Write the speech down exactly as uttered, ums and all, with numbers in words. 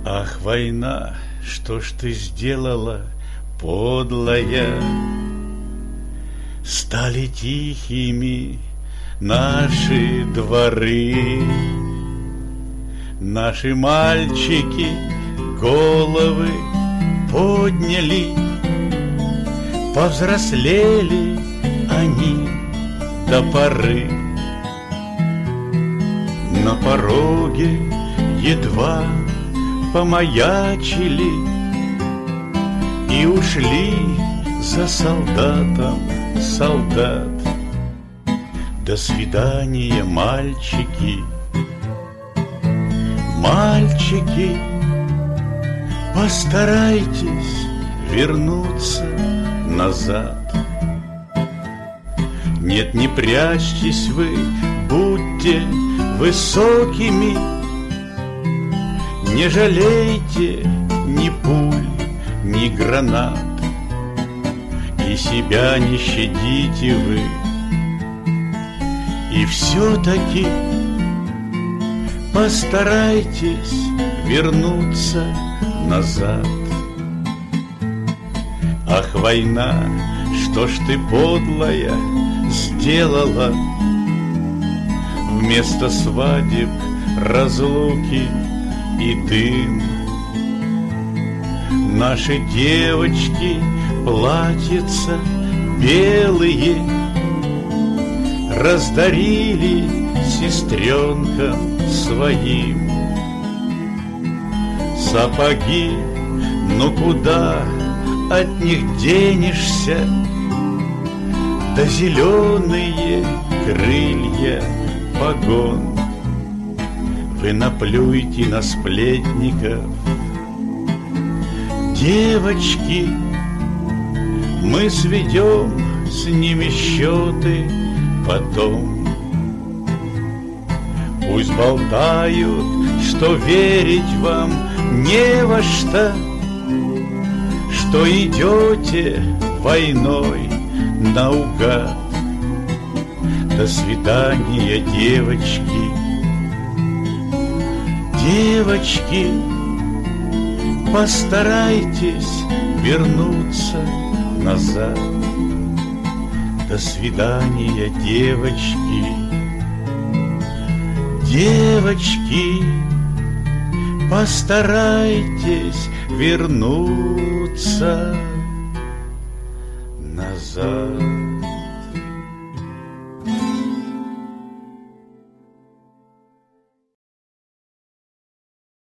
Ах, война, что ж ты сделала, подлая? Стали тихими наши дворы, наши мальчики головы подняли, повзрослели они до поры. На пороге едва помаячили и ушли за солдатом солдат. До свидания, мальчики, мальчики, постарайтесь вернуться назад. Нет, не прячьтесь вы, будьте высокими, не жалейте ни пуль, ни гранат, и себя не щадите вы. И все-таки постарайтесь вернуться назад. Ах, война, что ж ты, подлая, сделала? Вместо свадеб разлуки и дым. Наши девочки платьица белые раздарили сестренкам своим. Сапоги, ну куда от них денешься? Да зеленые крылья погон. Вы наплюйте на сплетников, девочки, мы сведем с ними счеты потом. Пусть болтают, что верить вам не во что, что идете войной наугад. До свидания, девочки, девочки, постарайтесь вернуться назад. До свидания, девочки, девочки, постарайтесь вернуться назад.